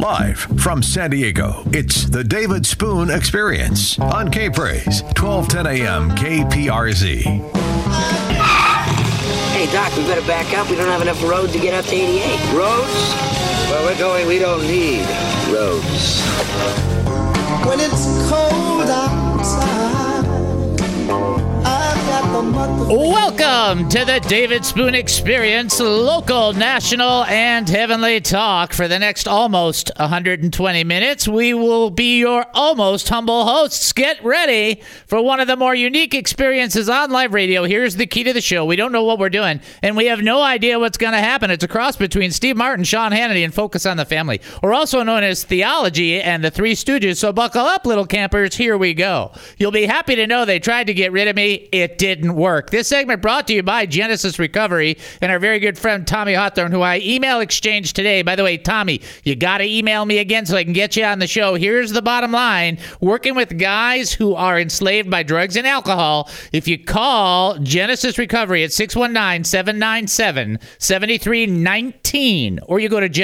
Live from San Diego, it's the David Spoon Experience on K-Praise, 1210 a.m. KPRZ. Hey, Doc, we better back up. We don't have enough road to get up to 88. Roads? Well, we're going, we don't need roads. When it's cold outside, I've got the month of Welcome to the David Spoon Experience, local, national, and heavenly talk. For the next almost 120 minutes, we will be your almost humble hosts. Get ready for one of the more unique experiences on live radio. Here's the key to the show. We don't know what we're doing, and we have no idea what's going to happen. It's a cross between Steve Martin, Sean Hannity, and Focus on the Family, or also known as Theology and the Three Stooges. So buckle up, little campers. Here we go. You'll be happy to know they tried to get rid of me. It didn't work. This segment brought to you by Genesis Recovery and our very good friend Tommy Hawthorne, who I email exchanged today. By the way, Tommy, you got to email me again so I can get you on the show. Here's the bottom line. Working with guys who are enslaved by drugs and alcohol, if you call Genesis Recovery at 619-797-7319, or you go to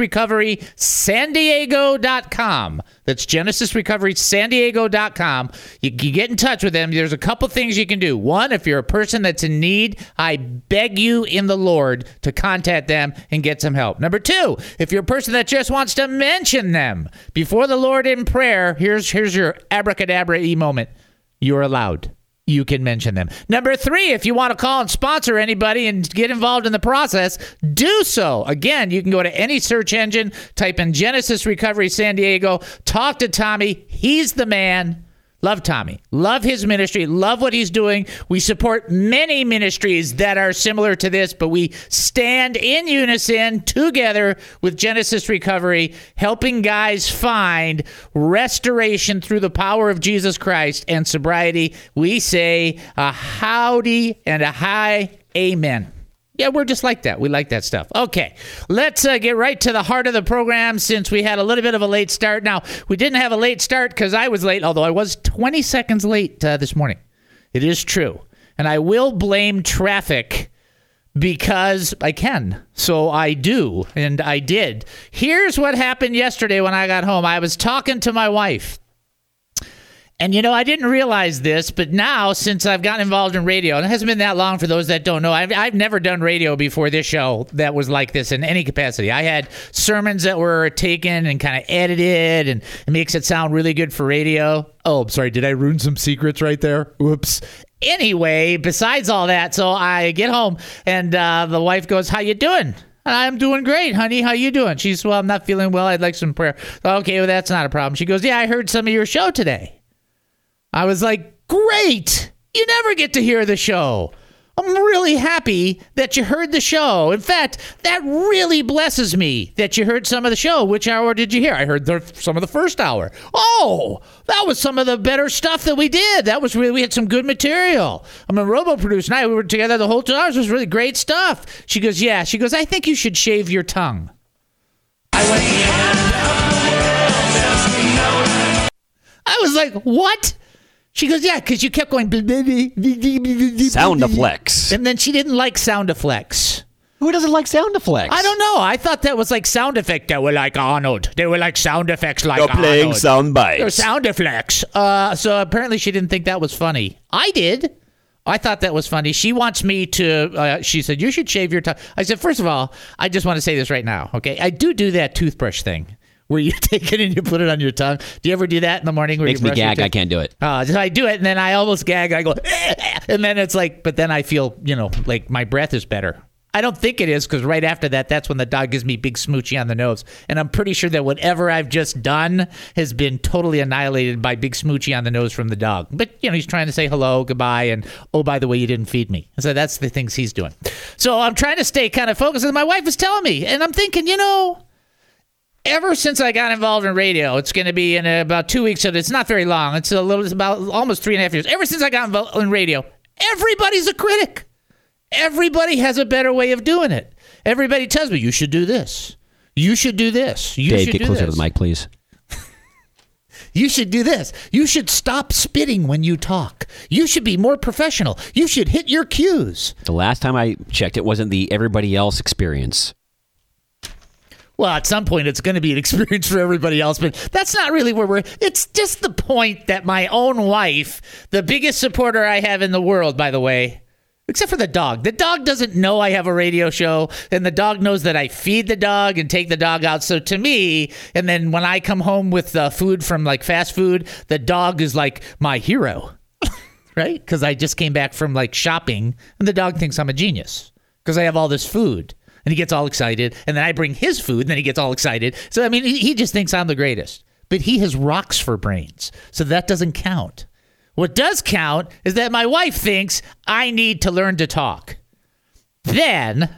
GenesisRecoverySanDiego.com. That's GenesisRecoverySanDiego.com. You get in touch with them. There's a couple things you can do. One, if you're a person that's in need, I beg you in the Lord to contact them and get some help. Number two, if you're a person that just wants to mention them before the Lord in prayer, here's your abracadabra-y moment. You're allowed. You can mention them. Number three, if you want to call and sponsor anybody and get involved in the process, do so. Again, you can go to any search engine, type in Genesis Recovery San Diego, talk to Tommy. He's the man. Love Tommy. Love his ministry. Love what he's doing. We support many ministries that are similar to this, but we stand in unison together with Genesis Recovery, helping guys find restoration through the power of Jesus Christ and sobriety. We say a howdy and a hi, amen. Yeah, we're just like that. We like that stuff. Okay, let's get right to the heart of the program since we had a little bit of a late start. Now, we didn't have a late start because I was late, although I was 20 seconds late this morning. It is true. And I will blame traffic because I can. So I do, and I did. Here's what happened yesterday when I got home. I was talking to my wife. And, I didn't realize this, but now, since I've gotten involved in radio, and it hasn't been that long for those that don't know, I've never done radio before this show that was like this in any capacity. I had sermons that were taken and kind of edited, and it makes it sound really good for radio. Oh, I'm sorry. Did I ruin some secrets right there? Whoops. Anyway, besides all that, so I get home, and the wife goes, "How you doing?" "I'm doing great, honey. How you doing?" She says, "Well, I'm not feeling well. I'd like some prayer." "Okay, well, that's not a problem." She goes, "Yeah, I heard some of your show today." I was like, "Great. You never get to hear the show. I'm really happy that you heard the show. In fact, that really blesses me that you heard some of the show." "Which hour did you hear?" "I heard some of the first hour." "Oh, that was some of the better stuff that we did. That was we had some good material. I'm a robo producer and we were together the whole 2 hours. It was really great stuff." She goes, "Yeah." She goes, "I think you should shave your tongue." I was like, "What?" She goes, "Yeah, because you kept going sound effects." And then she didn't like sound effects. Who doesn't like sound effects? I don't know. I thought that was like sound effect. They were like Arnold. They were like sound effects like Arnold. You're playing sound bites. They're sound effects. So apparently she didn't think that was funny. I did. I thought that was funny. She wants me to, she said, "You should shave your tongue." I said, "First of all, I just want to say this right now, okay? I do that toothbrush thing where you take it and you put it on your tongue. Do you ever do that in the morning? Where Makes you me gag. I can't do it. So I do it, and then I almost gag. I go, and then it's like, but then I feel, like my breath is better. I don't think it is, because right after that, that's when the dog gives me big smoochie on the nose. And I'm pretty sure that whatever I've just done has been totally annihilated by big smoochie on the nose from the dog. But, he's trying to say hello, goodbye, and, oh, by the way, you didn't feed me. So that's the things he's doing. So I'm trying to stay kind of focused, and my wife is telling me, and I'm thinking, ever since I got involved in radio, it's going to be in about 2 weeks, so it's not very long. It's about almost 3.5 years. Ever since I got involved in radio, everybody's a critic. Everybody has a better way of doing it. Everybody tells me, "You should do this. You should do this. You Dave, should get do closer this. to the mic, please. You should do this. You should stop spitting when you talk. You should be more professional. You should hit your cues." The last time I checked, it wasn't the everybody else experience. Well, at some point, it's going to be an experience for everybody else, but that's not really where it's just the point that my own wife, the biggest supporter I have in the world, by the way, except for the dog doesn't know I have a radio show, and the dog knows that I feed the dog and take the dog out. So to me, and then when I come home with food from like fast food, the dog is like my hero, right? Because I just came back from like shopping, and the dog thinks I'm a genius because I have all this food. And he gets all excited, and then I bring his food, and then he gets all excited. So, I mean, he just thinks I'm the greatest. But he has rocks for brains, so that doesn't count. What does count is that my wife thinks I need to learn to talk. Then,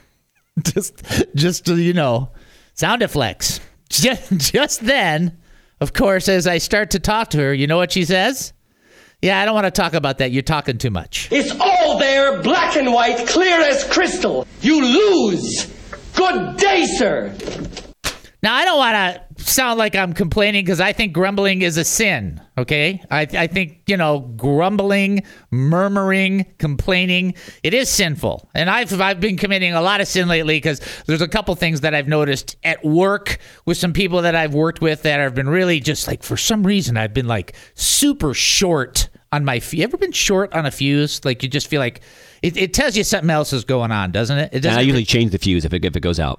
just so sound effects. Just then, of course, as I start to talk to her, you know what she says? Yeah, I don't want to talk about that. You're talking too much. It's all there, black and white, clear as crystal. You lose. Good day, sir. Now, I don't want to sound like I'm complaining because I think grumbling is a sin, okay? I think, grumbling, murmuring, complaining, it is sinful. And I've been committing a lot of sin lately because there's a couple things that I've noticed at work with some people that I've worked with that have been really just like, for some reason, I've been like super short on my fuse. You ever been short on a fuse? Like you just feel like it tells you something else is going on, doesn't it? It doesn't. I usually change the fuse if it goes out.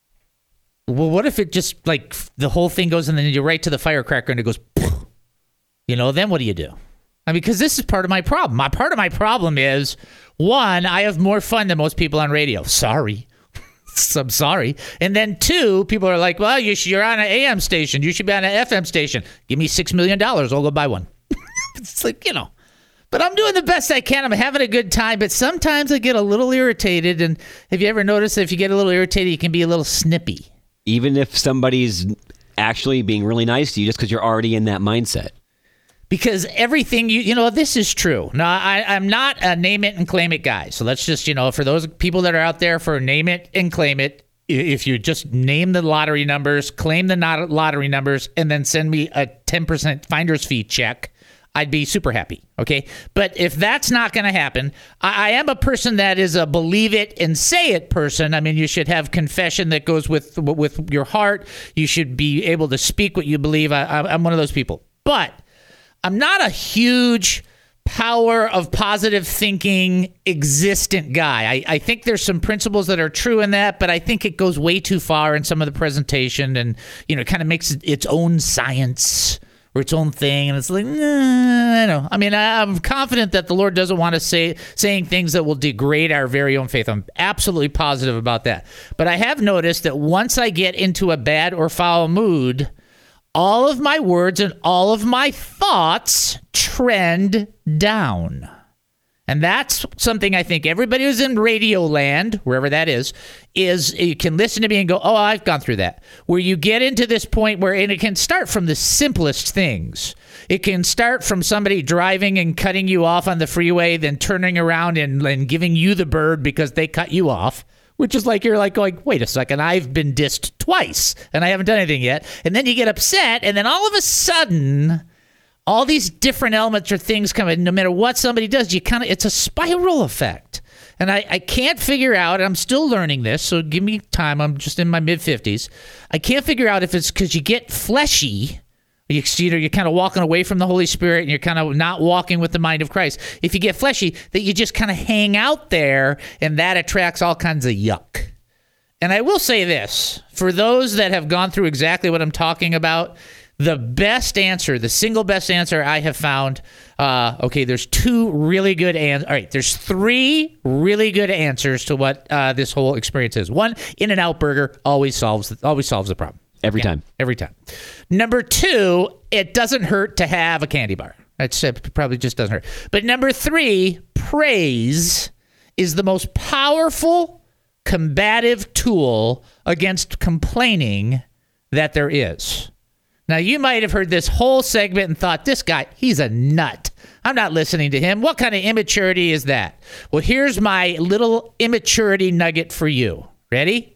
Well, what if it just like the whole thing goes and then you're right to the firecracker and it goes, then what do you do? I mean, because this is part of my problem. Part of my problem is, one, I have more fun than most people on radio. Sorry. I'm sorry. And then two, people are like, well, you're on an AM station. You should be on an FM station. Give me $6 million. I'll go buy one. It's like, but I'm doing the best I can. I'm having a good time, but sometimes I get a little irritated. And have you ever noticed that if you get a little irritated, you can be a little snippy? Even if somebody's actually being really nice to you just because you're already in that mindset. Because everything, this is true. Now, I'm not a name it and claim it guy. So let's just, for those people that are out there for name it and claim it, if you just name the lottery numbers, claim the lottery numbers, and then send me a 10% finder's fee check, I'd be super happy, okay? But if that's not going to happen, I am a person that is a believe it and say it person. I mean, you should have confession that goes with your heart. You should be able to speak what you believe. I'm one of those people. But I'm not a huge power of positive thinking existent guy. I think there's some principles that are true in that, but I think it goes way too far in some of the presentation and, it kind of makes its own science or its own thing, and it's like, I know. I mean, I'm confident that the Lord doesn't want us saying things that will degrade our very own faith. I'm absolutely positive about that. But I have noticed that once I get into a bad or foul mood, all of my words and all of my thoughts trend down. And that's something I think everybody who's in radio land, wherever that is you can listen to me and go, oh, I've gone through that. Where you get into this point where, and it can start from the simplest things. It can start from somebody driving and cutting you off on the freeway, then turning around and giving you the bird because they cut you off. Which is like, you're like going, wait a second, I've been dissed twice and I haven't done anything yet. And then you get upset, and then all of a sudden, all these different elements or things come in. No matter what somebody does, it's a spiral effect. And I can't figure out, and I'm still learning this, so give me time. I'm just in my mid-50s. I can't figure out if it's because you get fleshy, you're kind of walking away from the Holy Spirit, and you're kind of not walking with the mind of Christ. If you get fleshy, that you just kind of hang out there, and that attracts all kinds of yuck. And I will say this, for those that have gone through exactly what I'm talking about, the best answer, the single best answer I have found, there's two really good answers. All right, there's three really good answers to what this whole experience is. One, In-N-Out Burger always solves the problem. Every time. Number two, it doesn't hurt to have a candy bar. It probably just doesn't hurt. But number three, praise is the most powerful combative tool against complaining that there is. Now, you might have heard this whole segment and thought, this guy, he's a nut. I'm not listening to him. What kind of immaturity is that? Well, here's my little immaturity nugget for you. Ready?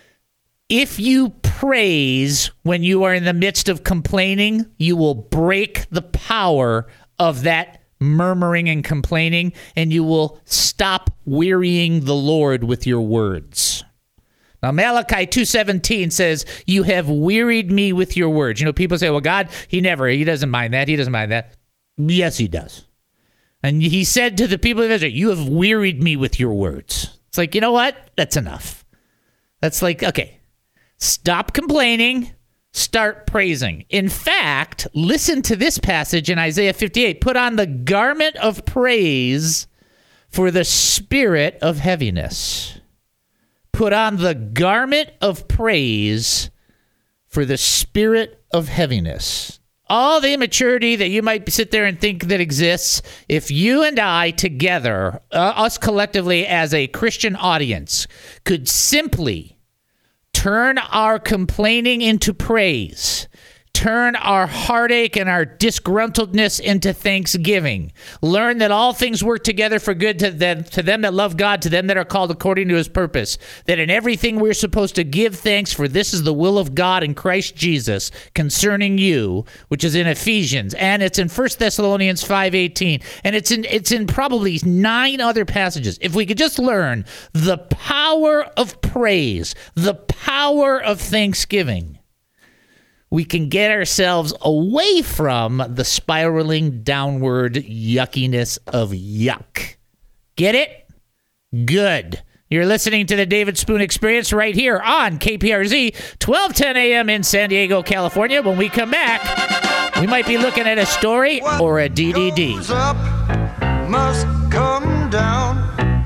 If you praise when you are in the midst of complaining, you will break the power of that murmuring and complaining, and you will stop wearying the Lord with your words. Now, Malachi 2:17 says, you have wearied me with your words. People say, well, God, he doesn't mind that. He doesn't mind that. Yes, he does. And he said to the people of Israel, you have wearied me with your words. It's like, you know what? That's enough. That's like, okay, stop complaining, start praising. In fact, listen to this passage in Isaiah 58. Put on the garment of praise for the spirit of heaviness. Put on the garment of praise for the spirit of heaviness. All the immaturity that you might sit there and think that exists, if you and I together, us collectively as a Christian audience, could simply turn our complaining into praise, turn our heartache and our disgruntledness into thanksgiving. Learn that all things work together for good to them that love God, to them that are called according to his purpose. That in everything we're supposed to give thanks, for this is the will of God in Christ Jesus concerning you, which is in Ephesians, and it's in 1 Thessalonians 5:18, and it's in probably 9 other passages. If we could just learn the power of praise, the power of thanksgiving, we can get ourselves away from the spiraling downward yuckiness of yuck. Get it? Good. You're listening to the David Spoon Experience right here on KPRZ, 1210 a.m. in San Diego, California. When we come back, we might be looking at a story or a DDD. Goes up must come down.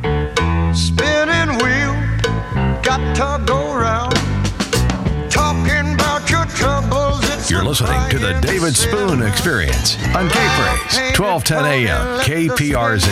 Spinning wheel, got to go round. Talking about your troubles. You're listening to the David Spoon Experience on K-Praise, 1210 a.m. KPRZ.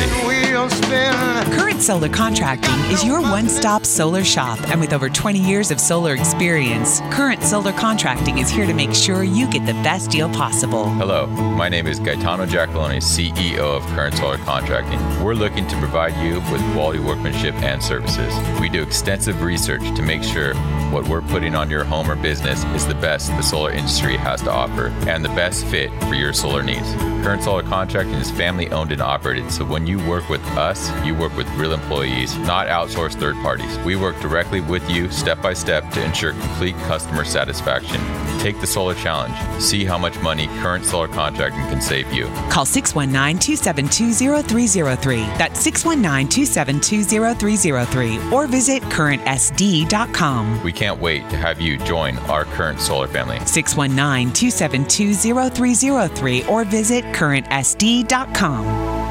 Current Solar Contracting is your one-stop solar shop, and with over 20 years of solar experience, Current Solar Contracting is here to make sure you get the best deal possible. Hello, my name is Gaetano Giacalone, CEO of Current Solar Contracting. We're looking to provide you with quality workmanship and services. We do extensive research to make sure what we're putting on your home or business is the best the solar industry has to offer and the best fit for your solar needs. Current Solar Contracting is family owned and operated, so when you work with us, you work with real employees, not outsourced third parties. We work directly with you step by step to ensure complete customer satisfaction. Take the solar challenge. See how much money Current Solar Contracting can save you. Call 619-272-0303. That's 619-272-0303. Or visit currentsd.com. We can't wait to have you join our Current Solar family. 619-272-0303 or visit currentsd.com.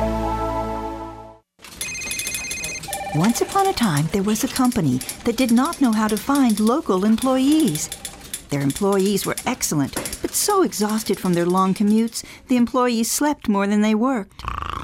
Once upon a time, there was a company that did not know how to find local employees. Their employees were excellent, but so exhausted from their long commutes, the employees slept more than they worked.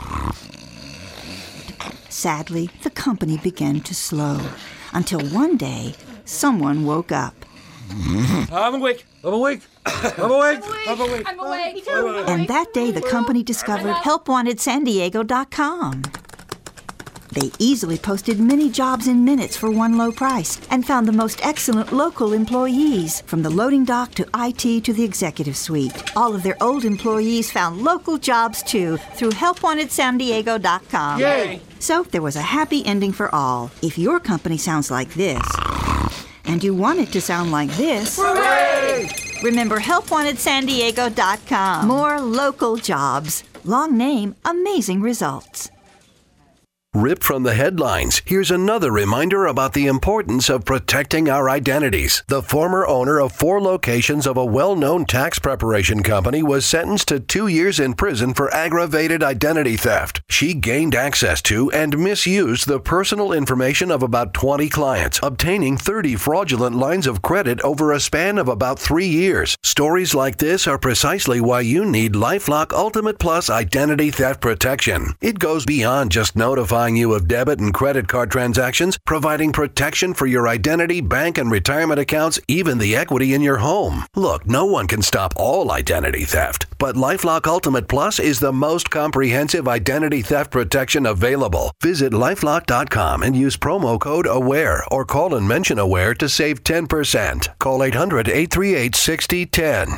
Sadly, the company began to slow, until one day, someone woke up. I'm awake. I'm awake. I'm awake. I'm awake. I'm awake. And that day, the company discovered HelpWantedSanDiego.com. They easily posted many jobs in minutes for one low price and found the most excellent local employees, from the loading dock to IT to the executive suite. All of their old employees found local jobs too through HelpWantedSanDiego.com. Yay! So there was a happy ending for all. If your company sounds like this, and you want it to sound like this, hooray! Remember HelpWantedSanDiego.com. More local jobs. Long name, amazing results. Ripped from the headlines, here's another reminder about the importance of protecting our identities. The former owner of 4 locations of a well-known tax preparation company was sentenced to 2 years in prison for aggravated identity theft. She gained access to and misused the personal information of about 20 clients, obtaining 30 fraudulent lines of credit over a span of about 3 years. Stories like this are precisely why you need LifeLock Ultimate Plus Identity Theft Protection. It goes beyond just notifying you of debit and credit card transactions, providing protection for your identity, bank, and retirement accounts, even the equity in your home. Look, no one can stop all identity theft, but LifeLock Ultimate Plus is the most comprehensive identity theft protection available. Visit LifeLock.com and use promo code AWARE or call and mention AWARE to save 10%. Call 800-838-6010.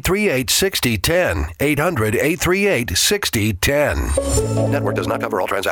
800-838-6010. 800-838-6010. Network does not cover all transactions.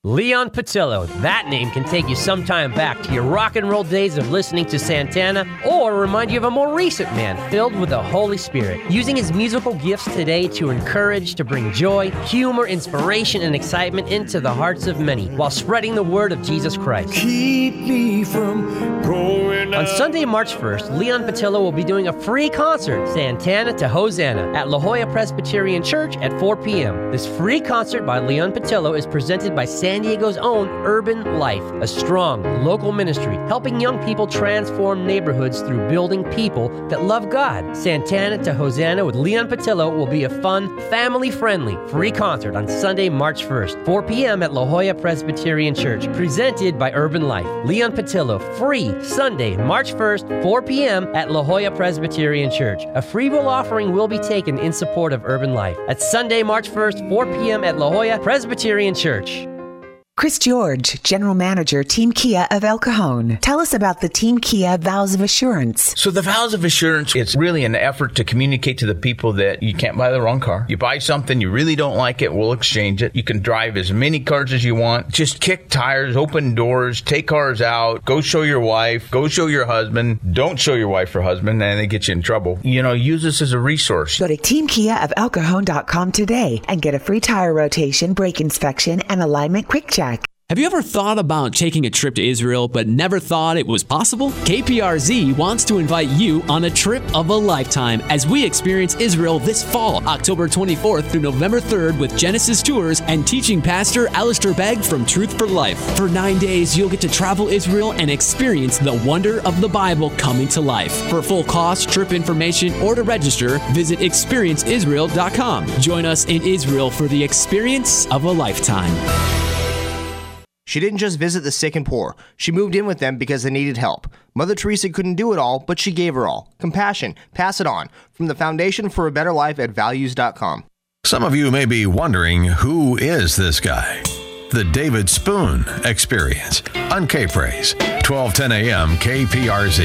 Leon Patillo. That name can take you sometime back to your rock and roll days of listening to Santana, or remind you of a more recent man filled with the Holy Spirit, using his musical gifts today to encourage, to bring joy, humor, inspiration, and excitement into the hearts of many, while spreading the word of Jesus Christ. Keep me from going On Sunday, March 1st, Leon Patillo will be doing a free concert, Santana to Hosanna, at La Jolla Presbyterian Church at 4 p.m. This free concert by Leon Patillo is presented by San Diego's own Urban Life, a strong local ministry helping young people transform neighborhoods through building people that love God. Santana to Hosanna with Leon Patillo will be a fun, family-friendly, free concert on Sunday, March 1st, 4 p.m. at La Jolla Presbyterian Church, presented by Urban Life. Leon Patillo, free, Sunday, March 1st, 4 p.m. at La Jolla Presbyterian Church. A free will offering will be taken in support of Urban Life. That's Sunday, March 1st, 4 p.m. at La Jolla Presbyterian Church. Chris George, General Manager, Team Kia of El Cajon. Tell us about the Team Kia Vows of Assurance. So the Vows of Assurance, it's really an effort to communicate to the people that you can't buy the wrong car. You buy something, you really don't like it, we'll exchange it. You can drive as many cars as you want. Just kick tires, open doors, take cars out, go show your wife, go show your husband. Don't show your wife or husband, and they get you in trouble. Use this as a resource. Go to teamkiaofElcajon.com today and get a free tire rotation, brake inspection, and alignment quick check. Have you ever thought about taking a trip to Israel but never thought it was possible? KPRZ wants to invite you on a trip of a lifetime as we experience Israel this fall, October 24th through November 3rd with Genesis Tours and teaching pastor Alistair Begg from Truth for Life. For 9 days, you'll get to travel Israel and experience the wonder of the Bible coming to life. For full cost, trip information, or to register, visit experienceisrael.com. Join us in Israel for the experience of a lifetime. She didn't just visit the sick and poor. She moved in with them because they needed help. Mother Teresa couldn't do it all, but she gave her all. Compassion. Pass it on. From the Foundation for a Better Life at values.com. Some of you may be wondering, who is this guy? The David Spoon Experience on K-Praise, 1210 a.m. KPRZ.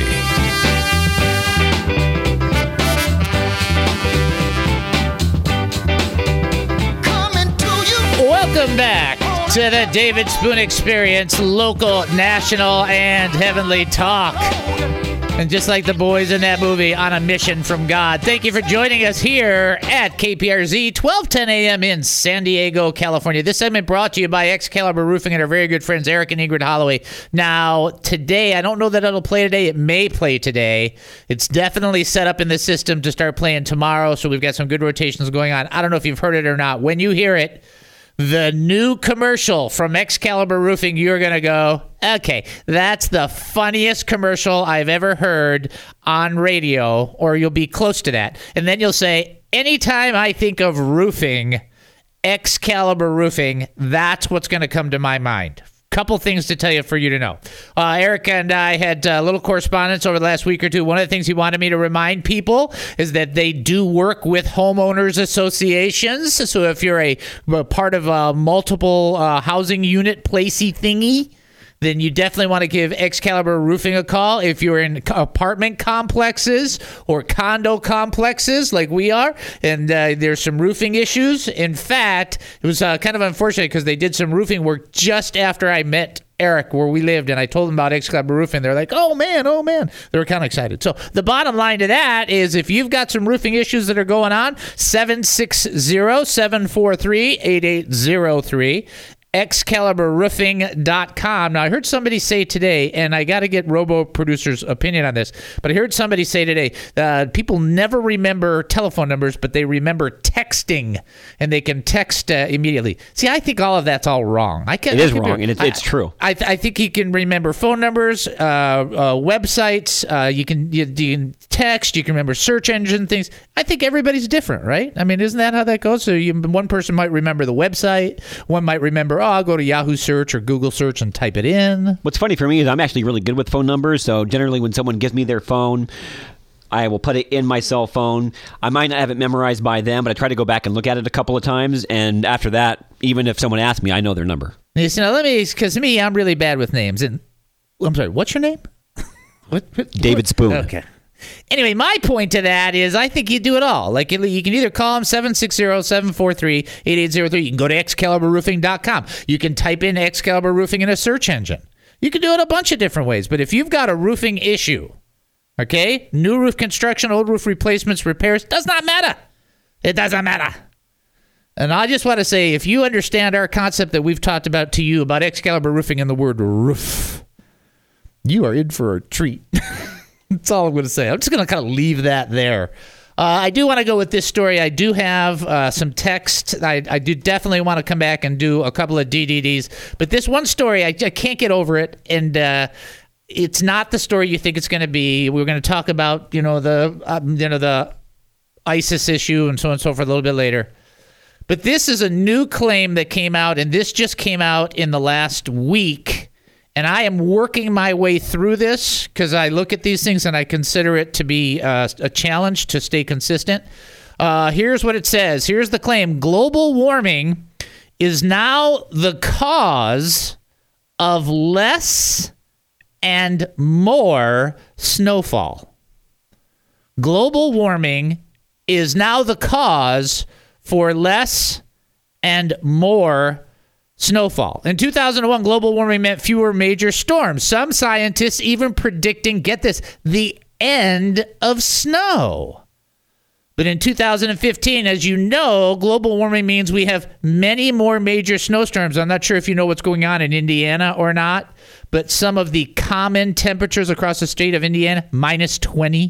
Welcome back to the David Spoon Experience, local, national, and heavenly talk. And just like the boys in that movie, on a mission from God. Thank you for joining us here at KPRZ, 1210 a.m. in San Diego, California. This segment brought to you by Excalibur Roofing and our very good friends Eric and Ingrid Holloway. Now, today, I don't know that it'll play today. It may play today. It's definitely set up in the system to start playing tomorrow, so we've got some good rotations going on. I don't know if you've heard it or not. When you hear it, the new commercial from Excalibur Roofing, you're going to go, okay, that's the funniest commercial I've ever heard on radio, or you'll be close to that. And then you'll say, anytime I think of roofing, Excalibur Roofing, that's what's going to come to my mind. Couple things to tell you for you to know. Eric and I had a little correspondence over the last week or two. One of the things he wanted me to remind people is that they do work with homeowners associations. So if you're a part of a multiple housing unit placey thingy, then you definitely want to give Excalibur Roofing a call. If you're in apartment complexes or condo complexes like we are, and there's some roofing issues. In fact, it was kind of unfortunate because they did some roofing work just after I met Eric where we lived, and I told them about Excalibur Roofing. They're like, oh man. They were kind of excited. So the bottom line to that is if you've got some roofing issues that are going on, 760-743-8803. ExcaliburRoofing.com. Now, I heard somebody say today, and I got to get Robo-Producer's opinion on this, but I heard somebody say today, people never remember telephone numbers, but they remember texting, and they can text immediately. See, I think all of that's all wrong. It is wrong, and it's true. I think you can remember phone numbers, websites, you can text, you can remember search engine things. I think everybody's different, right? I mean, isn't that how that goes? So one person might remember the website, one might remember, I'll go to Yahoo search or Google search and type it in. What's funny for me is I'm actually really good with phone numbers. So generally when someone gives me their phone, I will put it in my cell phone. I might not have it memorized by them, but I try to go back and look at it a couple of times. And after that, even if someone asks me, I know their number. Now, because I'm really bad with names. And I'm sorry, what's your name? David Spoon. Okay. Anyway, my point to that is I think you do it all. Like you can either call them 760-743-8803. You can go to excaliburroofing.com. You can type in Excalibur Roofing in a search engine. You can do it a bunch of different ways. But if you've got a roofing issue, okay, new roof construction, old roof replacements, repairs, does not matter. It doesn't matter. And I just want to say, if you understand our concept that we've talked about to you about Excalibur Roofing and the word roof, you are in for a treat. That's all I'm going to say. I'm just going to kind of leave that there. I do want to go with this story. I do have some text. I do definitely want to come back and do a couple of DDDs. But this one story, I can't get over it. And it's not the story you think it's going to be. We're going to talk about, the ISIS issue and so on and so forth a little bit later. But this is a new claim that came out, and this just came out in the last week. And I am working my way through this because I look at these things and I consider it to be a challenge to stay consistent. Here's what it says. Here's the claim. Global warming is now the cause of less and more snowfall. Global warming is now the cause for less and more snowfall. In 2001, global warming meant fewer major storms. Some scientists even predicting, get this, the end of snow. But in 2015, as you know, global warming means we have many more major snowstorms. I'm not sure if you know what's going on in Indiana or not, but some of the common temperatures across the state of Indiana, -20,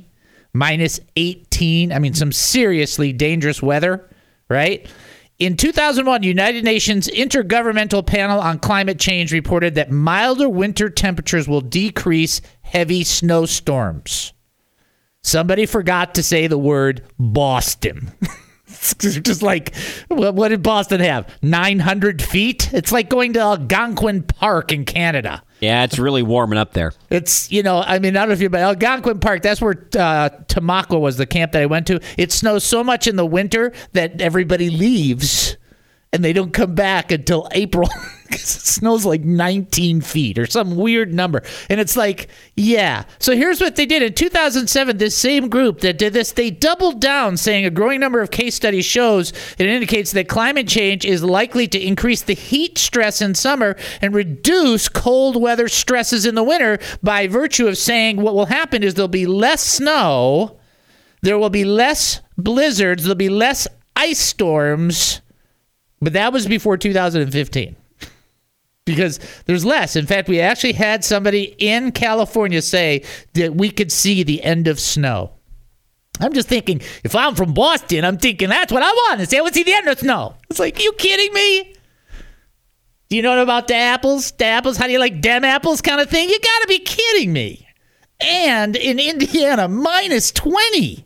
-18. I mean, some seriously dangerous weather, right? In 2001, United Nations Intergovernmental Panel on Climate Change reported that milder winter temperatures will decrease heavy snowstorms. Somebody forgot to say the word Boston. Just like, what did Boston have? 900 feet? It's like going to Algonquin Park in Canada. Yeah, it's really warming up there. It's, I don't know if you're, but Algonquin Park, that's where Tamaqua was the camp that I went to. It snows so much in the winter that everybody leaves and they don't come back until April. It snows like 19 feet or some weird number. And it's like, yeah. So here's what they did. In 2007, this same group that did this, they doubled down, saying a growing number of case studies shows it indicates that climate change is likely to increase the heat stress in summer and reduce cold weather stresses in the winter by virtue of saying what will happen is there'll be less snow, there will be less blizzards, there'll be less ice storms. But that was before 2015. Because there's less. In fact, we actually had somebody in California say that we could see the end of snow. I'm just thinking, if I'm from Boston, I'm thinking that's what I want to see. I want to see the end of snow. It's like, are you kidding me? Do you know about the apples? The apples, how do you like dem apples kind of thing? You got to be kidding me. And in Indiana, -20.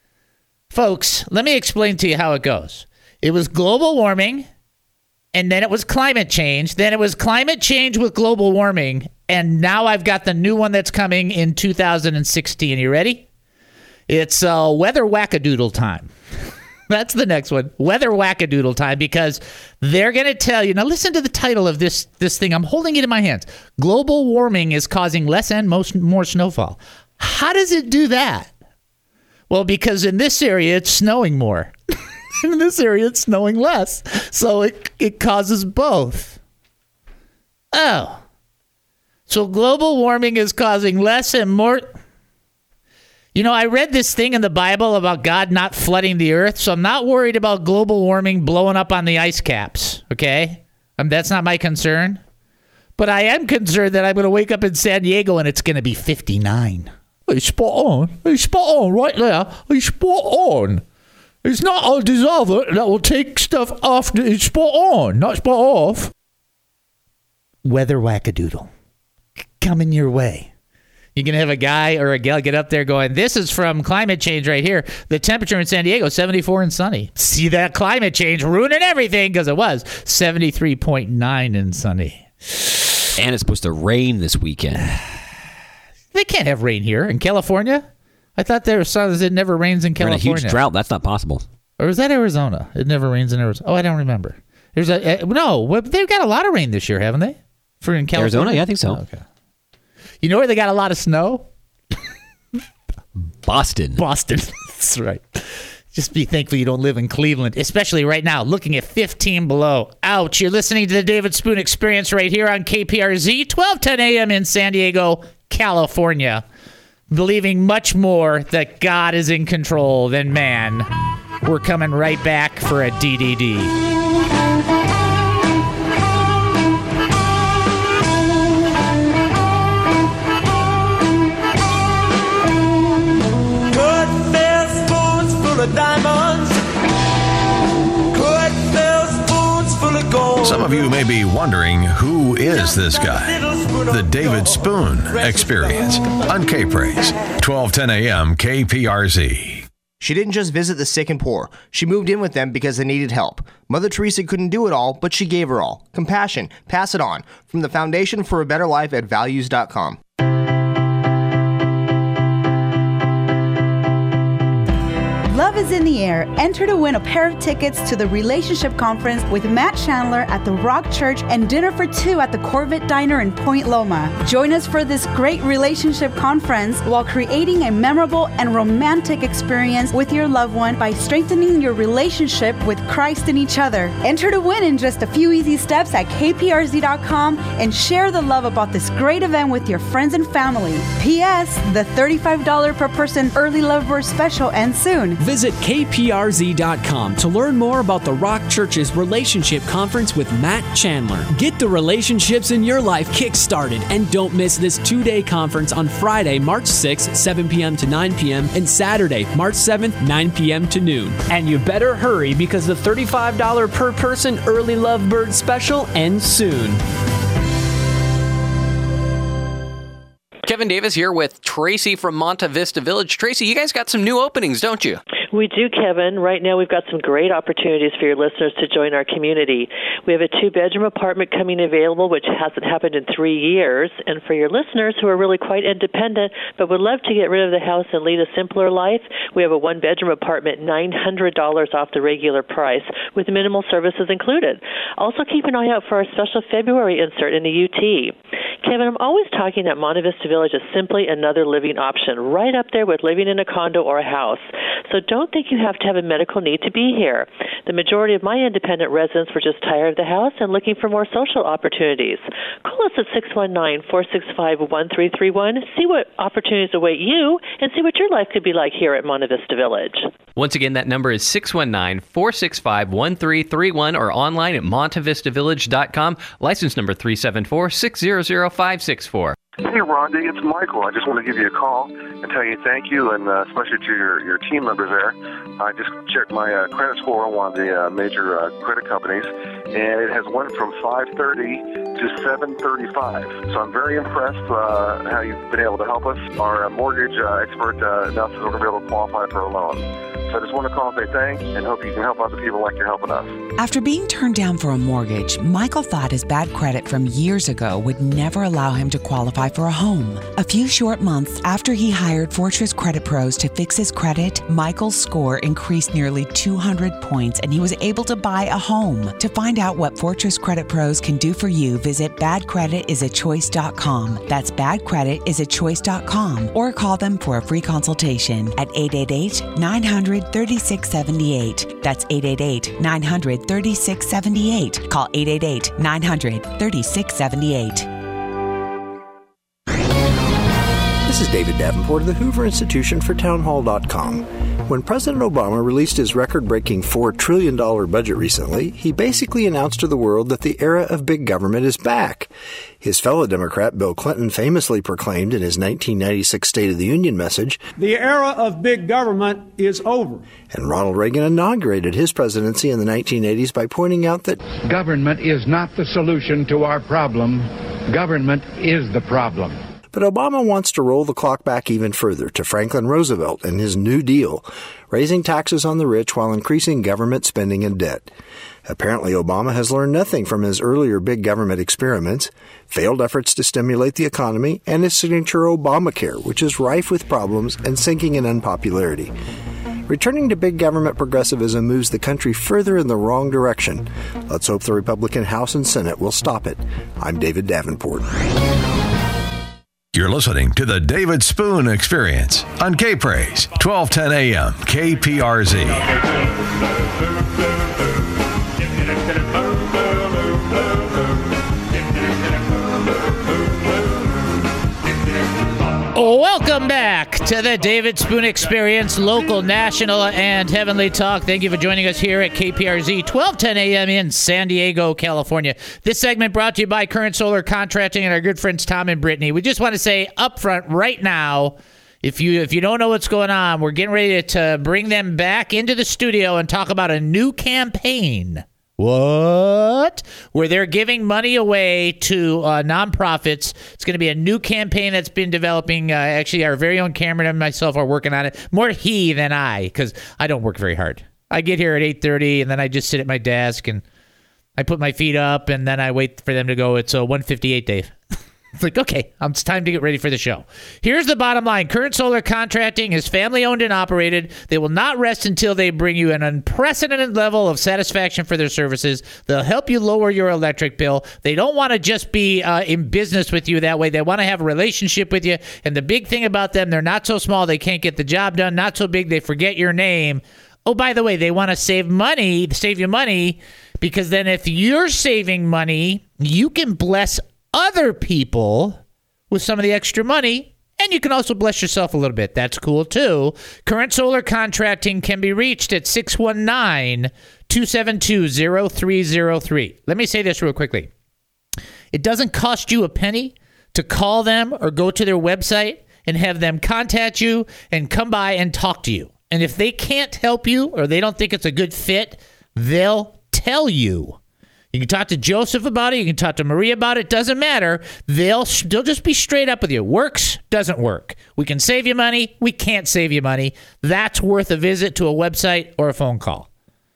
Folks, let me explain to you how it goes. It was global warming. And then it was climate change. Then it was climate change with global warming. And now I've got the new one that's coming in 2016. You ready? It's weather wackadoodle time. That's the next one. Weather wackadoodle time, because they're going to tell you. Now listen to the title of this thing. I'm holding it in my hands. Global warming is causing less and more snowfall. How does it do that? Well, because in this area, it's snowing more. In this area, it's snowing less. So it causes both. Oh. So global warming is causing less and more. I read this thing in the Bible about God not flooding the earth, so I'm not worried about global warming blowing up on the ice caps, okay? That's not my concern. But I am concerned that I'm going to wake up in San Diego and it's going to be 59. It's spot on. It's spot on right there. It's spot on. It's not a dissolvent that will take stuff off. It's spot on, not spot off. Weather wackadoodle. Coming your way. You're going to have a guy or a gal get up there going, this is from climate change right here. The temperature in San Diego, 74 and sunny. See that climate change ruining everything, because it was 73.9 and sunny. And it's supposed to rain this weekend. They can't have rain here in California. I thought there was signs it never rains in California. We're in a huge drought. That's not possible. Or is that Arizona? It never rains in Arizona. Oh, I don't remember. There's no. They've got a lot of rain this year, haven't they? For in California, Arizona, yeah, I think so. Okay. You know where they got a lot of snow? Boston. That's right. Just be thankful you don't live in Cleveland, especially right now, looking at 15 below. Ouch. You're listening to the David Spoon Experience right here on KPRZ, 1210 a.m. in San Diego, California. Believing much more that God is in control than man. We're coming right back for a DDD. Diamonds, could fill spoons full of gold. Some of you may be wondering, who is this guy? The David Spoon Experience on K-Praise, 1210 a.m. KPRZ. She didn't just visit the sick and poor. She moved in with them because they needed help. Mother Teresa couldn't do it all, but she gave her all. Compassion. Pass it on. From the Foundation for a Better Life at Values.com. Love is in the air. Enter to win a pair of tickets to the Relationship Conference with Matt Chandler at the Rock Church and dinner for two at the Corvette Diner in Point Loma. Join us for this great relationship conference while creating a memorable and romantic experience with your loved one by strengthening your relationship with Christ and each other. Enter to win in just a few easy steps at kprz.com and share the love about this great event with your friends and family. P.S. The $35 per person early love bird special ends soon. Visit kprz.com to learn more about the Rock Church's Relationship Conference with Matt Chandler. Get the relationships in your life kick-started, and don't miss this 2-day conference on Friday, March 6th, 7 p.m. to 9 p.m. and Saturday, March 7th, 9 p.m. to noon. And you better hurry because the $35 per person early love bird special ends soon. Kevin Davis here with Tracy from Monta Vista Village. Tracy, you guys got some new openings, don't you? We do, Kevin. Right now we've got some great opportunities for your listeners to join our community. We have a 2-bedroom apartment coming available, which hasn't happened in 3 years. And for your listeners who are really quite independent but would love to get rid of the house and lead a simpler life, we have a 1-bedroom apartment, $900 off the regular price, with minimal services included. Also keep an eye out for our special February insert in the UT. Kevin, I'm always talking that Monta Vista Village is simply another living option, right up there with living in a condo or a house. So don't think you have to have a medical need to be here. The majority of my independent residents were just tired of the house and looking for more social opportunities. Call us at 619-465-1331. See what opportunities await you and see what your life could be like here at Monta Vista Village. Once again, that number is 619-465-1331 or online at montavistavillage.com. License number 374-600-564. Hey, Rodney, it's Michael. I just want to give you a call and tell you thank you, and especially to your team members there. I just checked my credit score on one of the major credit companies, and it has went from 530 to 735. So I'm very impressed how you've been able to help us. Our mortgage expert announced that we're going to be able to qualify for a loan. So I just want to call and say thanks and hope you can help other people like you're helping us. After being turned down for a mortgage, Michael thought his bad credit from years ago would never allow him to qualify for a home. A few short months after he hired Fortress Credit Pros to fix his credit, Michael's score increased nearly 200 points and he was able to buy a home. To find out what Fortress Credit Pros can do for you, visit badcreditisachoice.com. That's badcreditisachoice.com or call them for a free consultation at 888-900-3678. That's 888-900-3678. Call 888-900-3678. This is David Davenport of the Hoover Institution for Townhall.com. When President Obama released his record-breaking $4 trillion budget recently, he basically announced to the world that the era of big government is back. His fellow Democrat, Bill Clinton, famously proclaimed in his 1996 State of the Union message, "The era of big government is over." And Ronald Reagan inaugurated his presidency in the 1980s by pointing out that government is not the solution to our problem. Government is the problem. But Obama wants to roll the clock back even further to Franklin Roosevelt and his New Deal, raising taxes on the rich while increasing government spending and debt. Apparently, Obama has learned nothing from his earlier big government experiments, failed efforts to stimulate the economy, and his signature Obamacare, which is rife with problems and sinking in unpopularity. Returning to big government progressivism moves the country further in the wrong direction. Let's hope the Republican House and Senate will stop it. I'm David Davenport. You're listening to the David Spoon Experience on K-Praise, 1210 AM, KPRZ. Welcome back to the David Spoon Experience, local, national, and heavenly talk. Thank you for joining us here at KPRZ, 1210 AM in San Diego, California. This segment brought to you by Current Solar Contracting and our good friends Tom and Brittany. We just want to say up front right now, if you don't know what's going on, we're getting ready to bring them back into the studio and talk about a new campaign. What? Where they're giving money away to nonprofits. It's going to be a new campaign that's been developing. Actually, our very own Cameron and myself are working on it. More he than I, because I don't work very hard. I get here at 8:30, and then I just sit at my desk, and I put my feet up, and then I wait for them to go. It's 1:58, Dave. It's like, okay, it's time to get ready for the show. Here's the bottom line. Current Solar Contracting is family-owned and operated. They will not rest until they bring you an unprecedented level of satisfaction for their services. They'll help you lower your electric bill. They don't want to just be in business with you that way. They want to have a relationship with you. And the big thing about them, they're not so small they can't get the job done. Not so big they forget your name. Oh, by the way, they want to save you money, because then if you're saving money, you can bless other people with some of the extra money, and you can also bless yourself a little bit. That's cool too. Current Solar Contracting can be reached at 619-272-0303. Let me say this real quickly. It doesn't cost you a penny to call them or go to their website and have them contact you and come by and talk to you. And if they can't help you or they don't think it's a good fit, they'll tell you. You can talk to Joseph about it. You can talk to Maria about it. Doesn't matter. They'll just be straight up with you. Works, doesn't work. We can save you money. We can't save you money. That's worth a visit to a website or a phone call.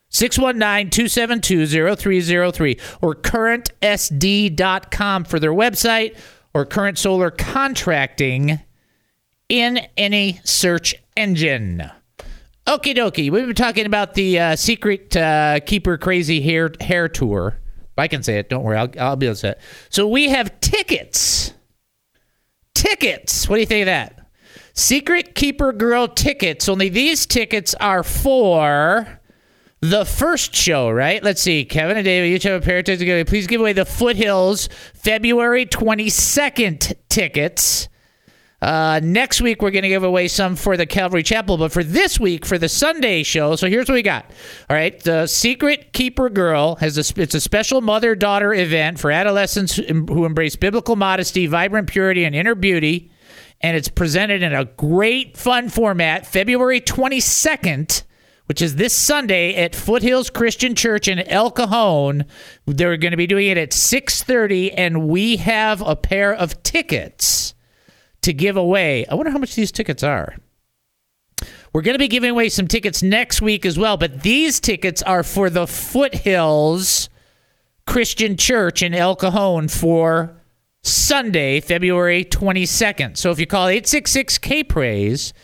619-272-0303 or currentsd.com for their website, or Current Solar Contracting in any search engine. Okie dokie. We've been talking about the Secret Keeper Crazy Hair Tour. I can say it. Don't worry. I'll be able to say it. So we have tickets. Tickets. What do you think of that? Secret Keeper Girl tickets. Only these tickets are for the first show, right? Let's see. Kevin and David each have a pair of tickets together. Please give away the Foothills February 22nd tickets. Next week, we're going to give away some for the Calvary Chapel. But for this week, for the Sunday show, so here's what we got. All right, the Secret Keeper Girl it's a special mother-daughter event for adolescents who embrace biblical modesty, vibrant purity, and inner beauty. And it's presented in a great, fun format, February 22nd, which is this Sunday at Foothills Christian Church in El Cajon. They're going to be doing it at 6:30, and we have a pair of tickets to give away. I wonder how much these tickets are. We're going to be giving away some tickets next week as well, but these tickets are for the Foothills Christian Church in El Cajon for Sunday, February 22nd. So if you call 866-K-PRAISE,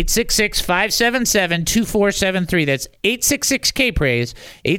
866-577-2473. That's 866-K-PRAISE,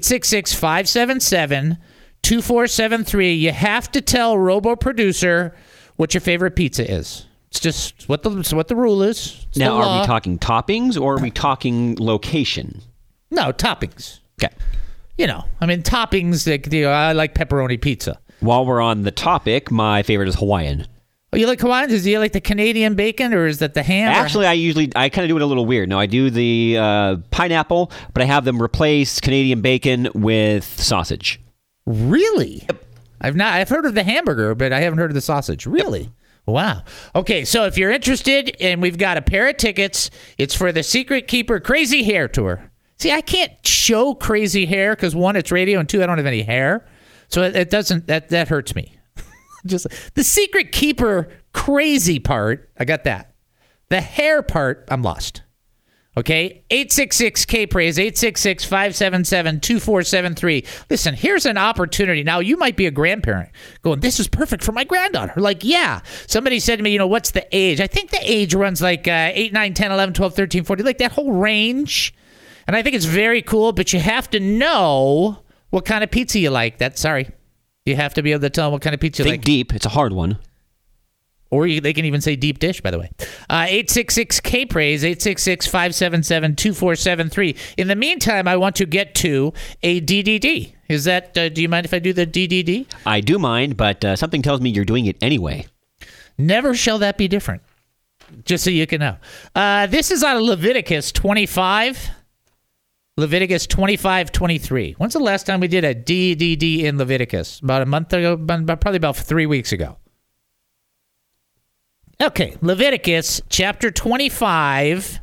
866-577-2473. You have to tell Robo-Producer what your favorite pizza is. It's just what the rule is. It's now, are we talking toppings or are we talking location? No, toppings. Okay. Toppings, I like pepperoni pizza. While we're on the topic, my favorite is Hawaiian. Oh, you like Hawaiian? Do you like the Canadian bacon, or is that the ham? Actually, I kind of do it a little weird. Now, I do the pineapple, but I have them replace Canadian bacon with sausage. Really? Yep. I've heard of the hamburger, but I haven't heard of the sausage. Really? Yep. Wow. Okay, so if you're interested, and we've got a pair of tickets, it's for the Secret Keeper Crazy Hair Tour. See, I can't show crazy hair because, one, it's radio, and two, I don't have any hair. So it doesn't, that hurts me. Just the Secret Keeper crazy part, I got that. The hair part, I'm lost. Okay, 866-K-PRAISE, 866-577-2473. Listen, here's an opportunity. Now, you might be a grandparent going, this is perfect for my granddaughter. Like, yeah. Somebody said to me, what's the age? I think the age runs like 8, 9, 10, 11, 12, 13, 14, like that whole range. And I think it's very cool, but you have to know what kind of pizza you like. You have to be able to tell them what kind of pizza you like. Think deep. It's a hard one. Or they can even say deep dish, by the way. 866-K-PRAISE, 866-577-2473. In the meantime, I want to get to a DDD. Is that, do you mind if I do the DDD? I do mind, but something tells me you're doing it anyway. Never shall that be different. Just so you can know. This is out of Leviticus 25. Leviticus 25:23. When's the last time we did a DDD in Leviticus? About a month ago? Probably about 3 weeks ago. Okay, Leviticus chapter 25,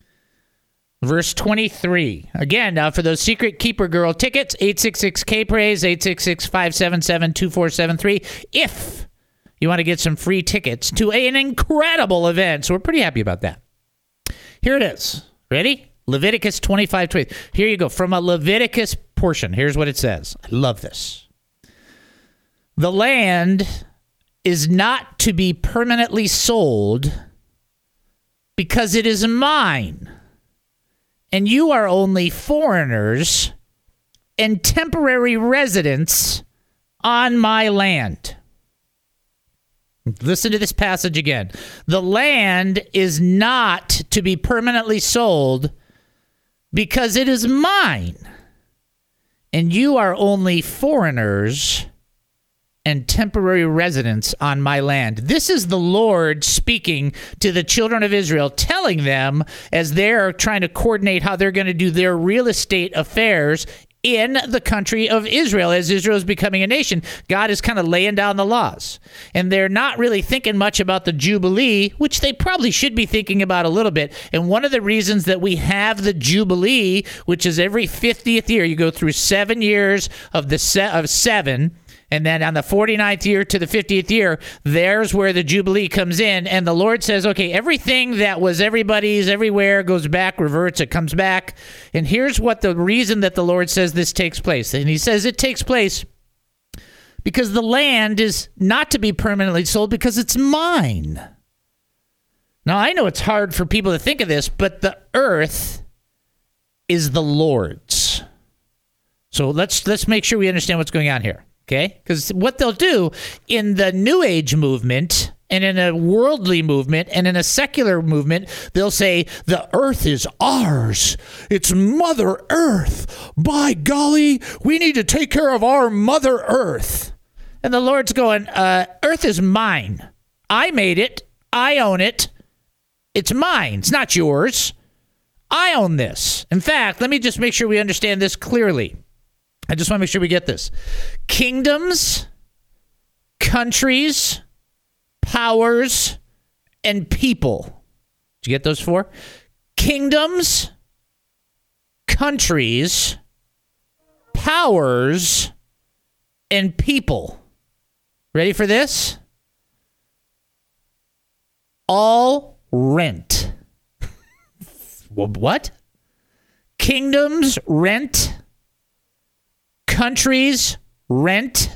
verse 23. Again, for those secret keeper girl tickets, 866-K-PRAISE, 866-577-2473. If you want to get some free tickets to an incredible event. So we're pretty happy about that. Here it is. Ready? Leviticus 25:20. Here you go. From a Leviticus portion. Here's what it says. I love this. The land is not to be permanently sold because it is mine, and you are only foreigners and temporary residents on my land. Listen to this passage again. The land is not to be permanently sold because it is mine, and you are only foreigners and temporary residents on my land. This is the Lord speaking to the children of Israel, telling them as they're trying to coordinate how they're going to do their real estate affairs in the country of Israel. As Israel is becoming a nation, God is kind of laying down the laws. And they're not really thinking much about the Jubilee, which they probably should be thinking about a little bit. And one of the reasons that we have the Jubilee, which is every 50th year, you go through 7 years of seven, and then on the 49th year to the 50th year, there's where the Jubilee comes in. And the Lord says, okay, everything that was everybody's everywhere goes back, reverts, it comes back. And here's what the reason that the Lord says this takes place. And he says it takes place because the land is not to be permanently sold because it's mine. Now, I know it's hard for people to think of this, but the earth is the Lord's. So let's make sure we understand what's going on here. Okay, because what they'll do in the New Age movement and in a worldly movement and in a secular movement, they'll say the earth is ours. It's Mother Earth. By golly, we need to take care of our Mother Earth. And the Lord's going, earth is mine. I made it. I own it. It's mine. It's not yours. I own this. In fact, let me just make sure we understand this clearly. I just want to make sure we get this. Kingdoms, countries, powers, and people. Did you get those four? Kingdoms, countries, powers, and people. Ready for this? All rent. What? Kingdoms rent. Countries rent.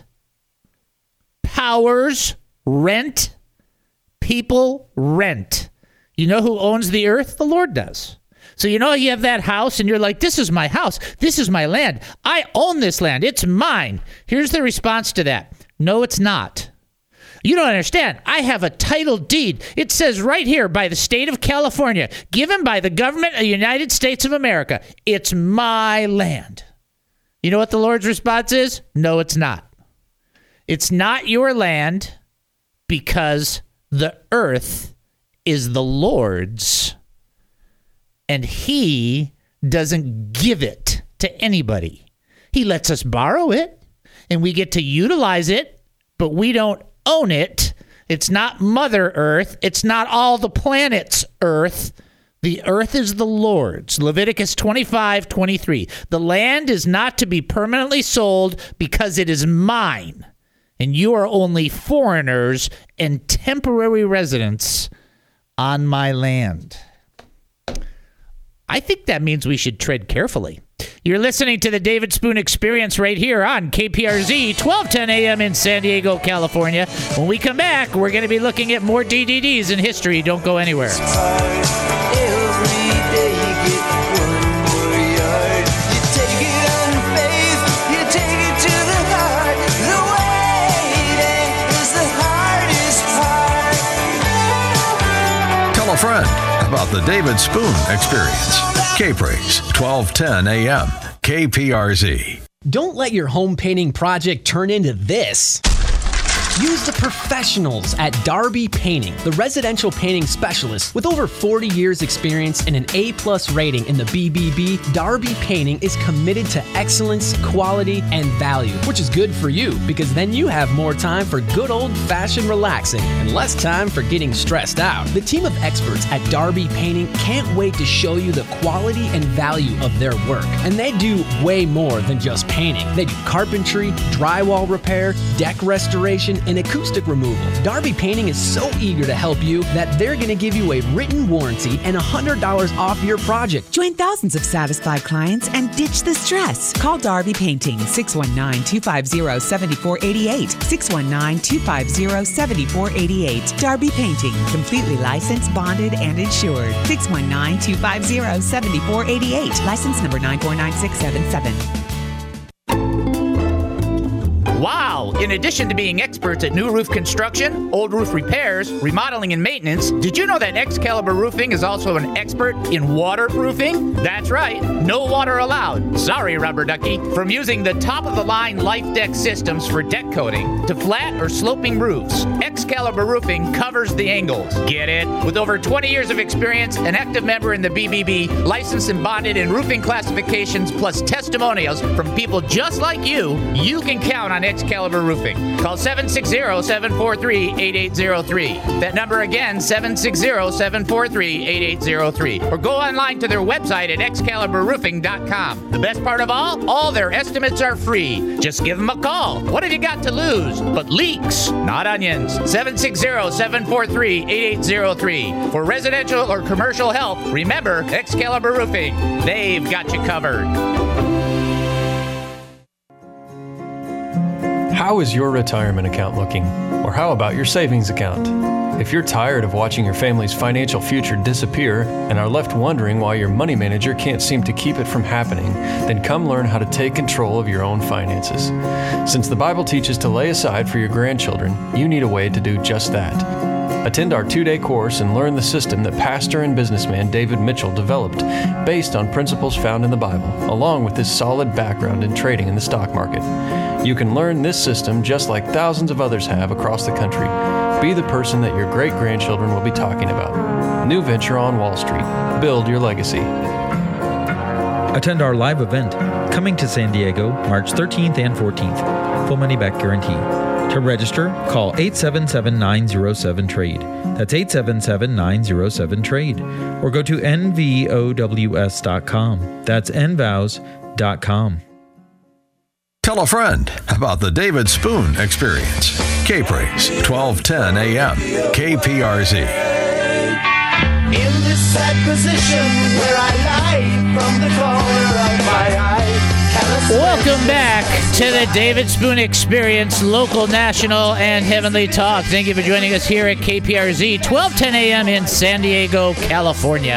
Powers rent. People rent. You know who owns the earth? The Lord does. So you know you have that house and you're like, this is my house. This is my land. I own this land. It's mine. Here's the response to that. No, it's not. You don't understand. I have a title deed. It says right here by the state of California, given by the government of the United States of America. It's my land. You know what the Lord's response is? No, it's not. It's not your land because the earth is the Lord's and he doesn't give it to anybody. He lets us borrow it and we get to utilize it, but we don't own it. It's not Mother Earth. It's not all the planets' earth. The earth is the Lord's. Leviticus 25:23. The land is not to be permanently sold because it is mine, and you are only foreigners and temporary residents on my land. I think that means we should tread carefully. You're listening to the David Spoon Experience right here on KPRZ, 1210 AM in San Diego, California. When we come back, we're going to be looking at more DDDs in history. Don't go anywhere. the David Spoon Experience. K-Praise, 1210 AM, KPRZ. Don't let your home painting project turn into this. Use the professionals at Darby Painting, the residential painting specialist. With over 40 years experience and an A+ rating in the BBB, Darby Painting is committed to excellence, quality, and value, which is good for you because then you have more time for good old-fashioned relaxing and less time for getting stressed out. The team of experts at Darby Painting can't wait to show you the quality and value of their work. And they do way more than just painting. They do carpentry, drywall repair, deck restoration, and acoustic removal. Darby Painting is so eager to help you that they're going to give you a written warranty and $100 off your project. Join thousands of satisfied clients and ditch the stress. Call Darby Painting, 619-250-7488. 619-250-7488. Darby Painting, completely licensed, bonded, and insured. 619-250-7488. License number 949677. Wow! In addition to being experts at new roof construction, old roof repairs, remodeling, and maintenance, did you know that Excalibur Roofing is also an expert in waterproofing? That's right, no water allowed. Sorry, Rubber Ducky. From using the top-of-the-line Life Deck systems for deck coating to flat or sloping roofs, Excalibur Roofing covers the angles. Get it? With over 20 years of experience, an active member in the BBB, licensed and bonded in roofing classifications, plus testimonials from people just like you can count on Excalibur Roofing. Call 760-743-8803. That number again, 760-743-8803. Or go online to their website at excaliburroofing.com. The best part of all their estimates are free. Just give them a call. What have you got to lose? But leaks, not onions. 760-743-8803. For residential or commercial help, remember Excalibur Roofing. They've got you covered. How is your retirement account looking? Or how about your savings account? If you're tired of watching your family's financial future disappear and are left wondering why your money manager can't seem to keep it from happening, then come learn how to take control of your own finances. Since the Bible teaches to lay aside for your grandchildren, you need a way to do just that. Attend our 2-day course and learn the system that pastor and businessman David Mitchell developed based on principles found in the Bible, along with his solid background in trading in the stock market. You can learn this system just like thousands of others have across the country. Be the person that your great-grandchildren will be talking about. New venture on Wall Street. Build your legacy. Attend our live event, coming to San Diego, March 13th and 14th. Full money-back guarantee. To register, call 877-907-TRADE. That's 877-907-TRADE. Or go to nvows.com. That's nvows.com. Tell a friend about the David Spoon Experience. K-Praise, 1210 AM, KPRZ. In this sad position where I lie from the corner of my eye. Welcome back to the David Spoon Experience, local, national, and heavenly talk. Thank you for joining us here at KPRZ, 1210 AM in San Diego, California.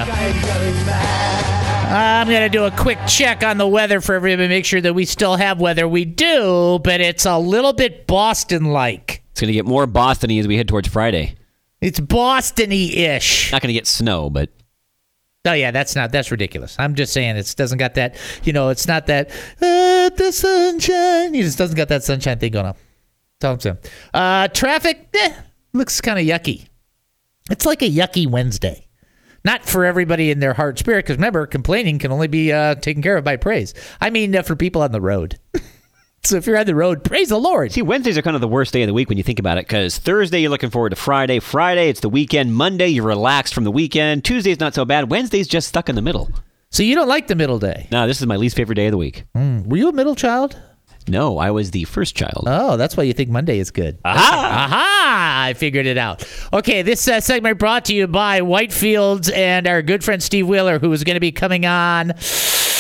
I'm going to do a quick check on the weather for everybody, make sure that we still have weather. We do, but it's a little bit Boston-like. It's going to get more Boston-y as we head towards Friday. It's Boston-y-ish. Not going to get snow, but... Oh, yeah, that's ridiculous. I'm just saying it doesn't got that, it's not that, the sunshine. It just doesn't got that sunshine thing going on. That's all I'm saying. Traffic, looks kind of yucky. It's like a yucky Wednesday. Not for everybody in their heart and spirit, because remember, complaining can only be taken care of by praise. I mean, for people on the road. So if you're on the road, praise the Lord. See, Wednesdays are kind of the worst day of the week when you think about it, because Thursday, you're looking forward to Friday. Friday, it's the weekend. Monday, you're relaxed from the weekend. Tuesday's not so bad. Wednesday's just stuck in the middle. So you don't like the middle day? No, this is my least favorite day of the week. Were you a middle child? No, I was the first child. Oh, that's why you think Monday is good. Aha! Aha! I figured it out. Okay, this segment brought to you by Whitefields and our good friend Steve Wheeler, who is going to be coming on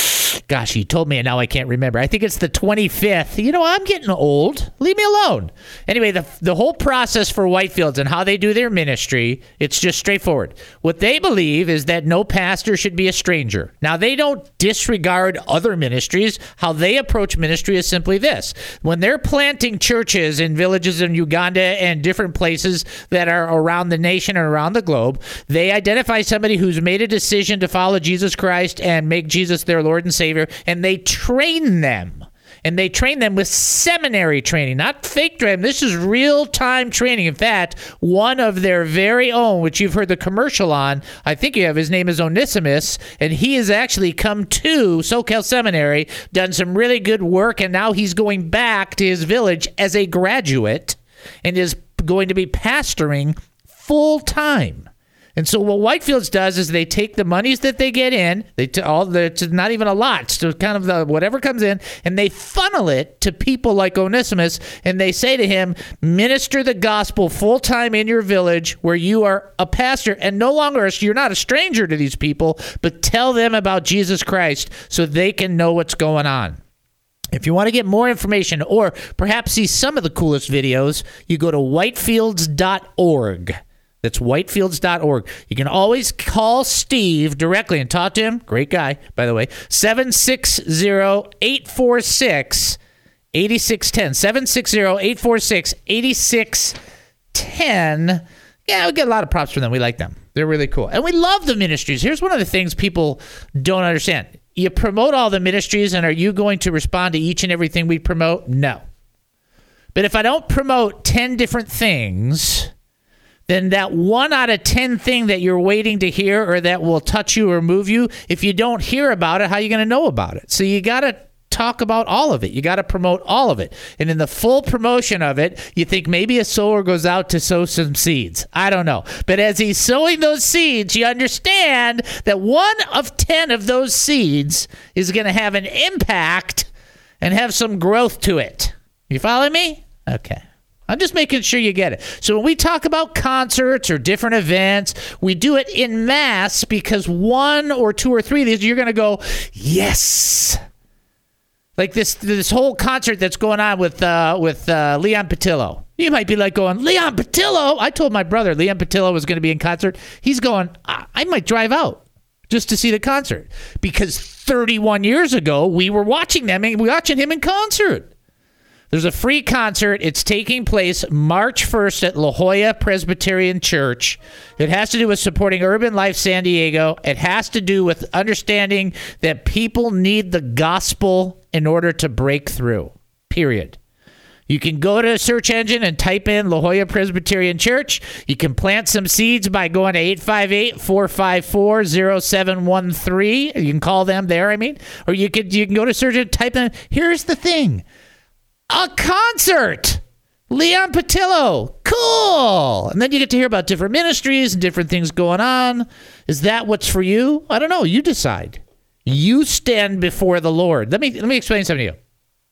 Gosh, you told me and now I can't remember. I think it's the 25th. You know, I'm getting old. Leave me alone. Anyway, the whole process for Whitefields and how they do their ministry, it's just straightforward. What they believe is that no pastor should be a stranger. Now, they don't disregard other ministries. How they approach ministry is simply this. When they're planting churches in villages in Uganda and different places that are around the nation and around the globe, they identify somebody who's made a decision to follow Jesus Christ and make Jesus their Lord and Savior, and they train them. And they train them with seminary training, not fake training. This is real-time training. In fact, one of their very own, which you've heard the commercial on, I think you have, his name is Onesimus, and he has actually come to SoCal Seminary, done some really good work, and now he's going back to his village as a graduate and is going to be pastoring full-time. And so what Whitefields does is they take the monies that they get in, it's not even a lot, so kind of whatever comes in, and they funnel it to people like Onesimus, and they say to him, minister the gospel full-time in your village where you are a pastor, and no longer, you're not a stranger to these people, but tell them about Jesus Christ so they can know what's going on. If you want to get more information or perhaps see some of the coolest videos, you go to whitefields.org. That's whitefields.org. You can always call Steve directly and talk to him. Great guy, by the way. 760-846-8610. 760-846-8610. Yeah, we get a lot of props from them. We like them. They're really cool. And we love the ministries. Here's one of the things people don't understand. You promote all the ministries, and are you going to respond to each and everything we promote? No. But if I don't promote 10 different things, then that 1 out of 10 thing that you're waiting to hear or that will touch you or move you, if you don't hear about it, how are you going to know about it? So you got to talk about all of it. You got to promote all of it. And in the full promotion of it, you think maybe a sower goes out to sow some seeds. I don't know. But as he's sowing those seeds, you understand that 1 of 10 of those seeds is going to have an impact and have some growth to it. You follow me? Okay. I'm just making sure you get it. So when we talk about concerts or different events, we do it in mass because 1 or 2 or 3 of these, you're going to go, yes. Like this whole concert that's going on with Leon Patillo. You might be like going, Leon Patillo? I told my brother Leon Patillo was going to be in concert. He's going, I might drive out just to see the concert. Because 31 years ago, we were watching him in concert. There's a free concert. It's taking place March 1st at La Jolla Presbyterian Church. It has to do with supporting Urban Life San Diego. It has to do with understanding that people need the gospel in order to break through, period. You can go to a search engine and type in La Jolla Presbyterian Church. You can plant some seeds by going to 858-454-0713. You can call them there, Or you can go to search and type in. Here's the thing. A concert! Leon Patillo. Cool! And then you get to hear about different ministries and different things going on. Is that what's for you? I don't know. You decide. You stand before the Lord. Let me explain something to you.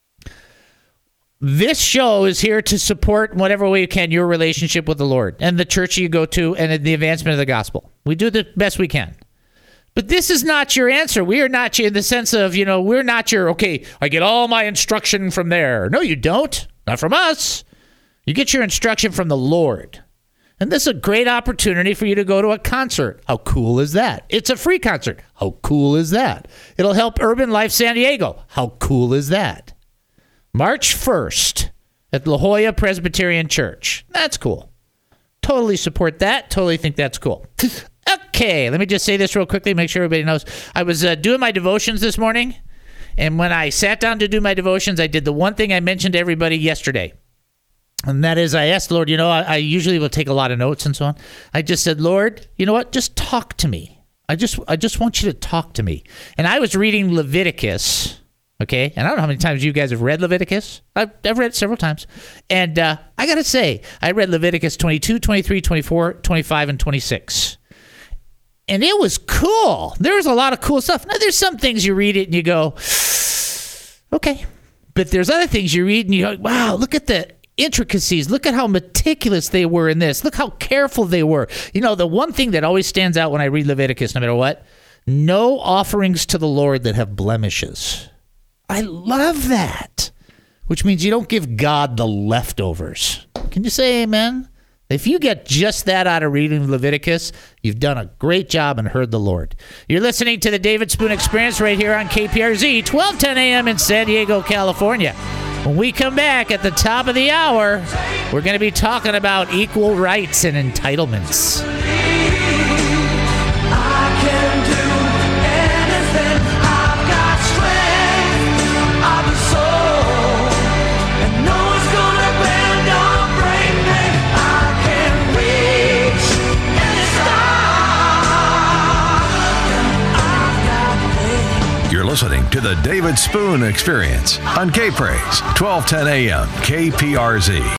This show is here to support in whatever way you can your relationship with the Lord and the church you go to and the advancement of the gospel. We do the best we can. But this is not your answer. We are not in the sense of, we're not your, okay, I get all my instruction from there. No, you don't. Not from us. You get your instruction from the Lord. And this is a great opportunity for you to go to a concert. How cool is that? It's a free concert. How cool is that? It'll help Urban Life San Diego. How cool is that? March 1st at La Jolla Presbyterian Church. That's cool. Totally support that. Totally think that's cool. Okay, let me just say this real quickly, make sure everybody knows. I was doing my devotions this morning, and when I sat down to do my devotions, I did the one thing I mentioned to everybody yesterday. And that is, I asked the Lord, I usually will take a lot of notes and so on. I just said, Lord, you know what? Just talk to me. I just want you to talk to me. And I was reading Leviticus, okay? And I don't know how many times you guys have read Leviticus. I've read it several times. And I got to say, I read Leviticus 22, 23, 24, 25, and 26. And it was cool. There was a lot of cool stuff. Now, there's some things you read it and you go, okay. But there's other things you read and you go, wow, look at the intricacies. Look at how meticulous they were in this. Look how careful they were. The one thing that always stands out when I read Leviticus, no matter what, No offerings to the Lord that have blemishes. I love that. Which means you don't give God the leftovers. Can you say amen? If you get just that out of reading Leviticus, you've done a great job and heard the Lord. You're listening to the David Spoon Experience right here on KPRZ, 1210 a.m. in San Diego, California. When we come back at the top of the hour, we're going to be talking about equal rights and entitlements. You're listening to the David Spoon Experience on K-Praise, 1210 a.m. KPRZ.